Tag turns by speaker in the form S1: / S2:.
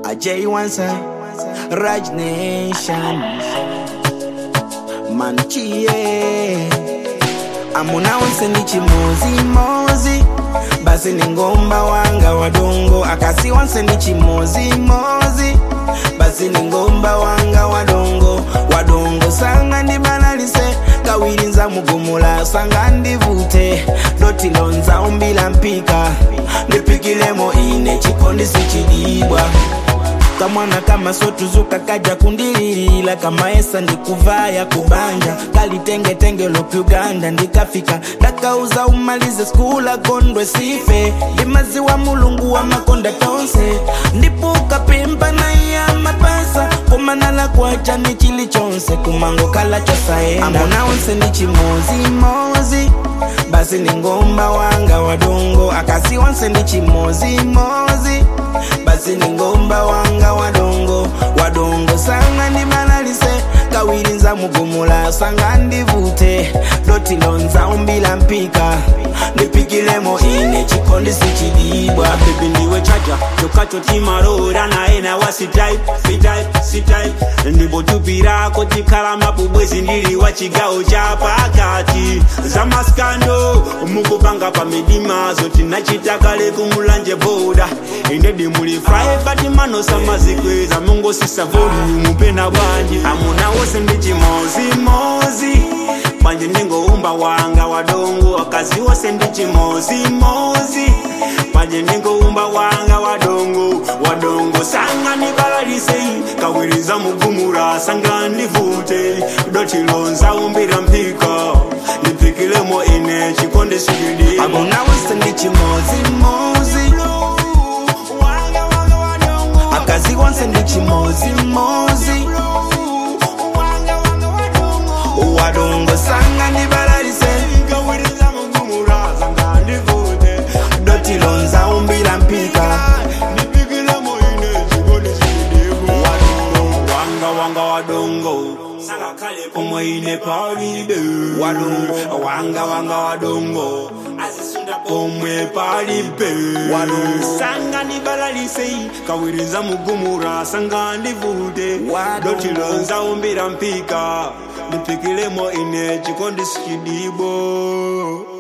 S1: A J1 Raj Nation Manchie Amuna wanse ni chimozi mozi basi ni ngomba wanga wadongo akasi wanse ni chimozi mozi basi ni ngomba wanga wadongo sanga ndi banalise kawirinza mugumula sanga ndivute doti lonza umbila mpika ndipikilemo ine chikondi sichidibwa kamwana kama sotuzuka kaja kundilila kama esa ndikuvaya kubanja kalitenge lopi Uganda ndikafika dakauza umalize skula kondwe sife limazi wa mulungu wa makonda tonse ndipuka pimpa na ya mapasa kumanala kwacha ni chili chonse kumango kala chosaenda amuna onse ni chimozi mozi basi ni ngomba wanga wadongo akasi onse ni chimozi mozi basi ni ngomba wanga wadongo sanga ndi banalise kawirinza mugumula sanga ndivute doti lonza umbila mpika ndipikilemo ine chikondi sichidibwa
S2: baby ndiwe chaja chokacho timarora naena wasi type ndipo tupirako tikhala mabubwezi ndili wa chigawo cha pakati zamaskando mukupanga pa midima zoti nachitakale kumulanje boda indedi muli fry but manosa mazikweza mungo sisavoli mupena bwanji amuna wose ndi chimozi panje ningo umba wanga wadongo akazi wose ndi chimozi panje ningo umba wanga wadongo sanga ni balalise kawiriza mugumura sanga ndivute doti lonza umbira mpika ndipikilemo ine chikondi sikidi
S1: amuna wose ndi chimozi akazi wose ndi chimozi wadongo sanga ndi balalise
S2: kawiriza mugumura sanga ndivute
S1: doti lonza umbila mpika
S2: ndipikilemo ine chikondi sikidi wanga wadongo sanga kale pomwe ine palibe wanga wadongo azisunda pomwe palibe sanga ni balalise kawiriza mugumura sanga ndivute doti lonza umbira mpika ndipikilemo ine chikondi sikidibo